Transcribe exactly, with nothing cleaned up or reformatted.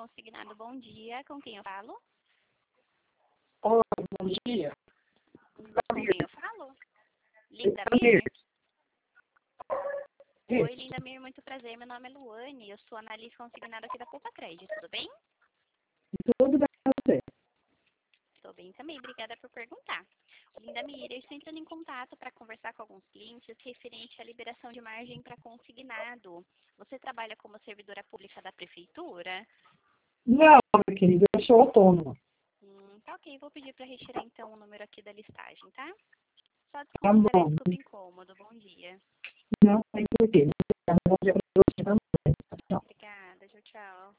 consignado. Bom dia. Com quem eu falo? Oi, bom dia. Com quem eu falo? Linda Mir? Oi, Linda Mir, muito prazer. Meu nome é Luane, eu sou analista consignada aqui da Poupa Crédito, tudo bem? Tudo bem com você? Estou bem também, obrigada por perguntar. Linda Mir, eu estou entrando em contato para conversar com alguns clientes referente à liberação de margem para consignado. Você trabalha como servidora pública da prefeitura? Não, minha querida, eu sou autônoma. Hum, tá ok, vou pedir para retirar então o número aqui da listagem, tá? Só Tá desconsiderar, bom. desculpa incômodo. Bom dia. Não tem porquê. Bom dia pra você também. Tchau. Obrigada, tchau, tchau.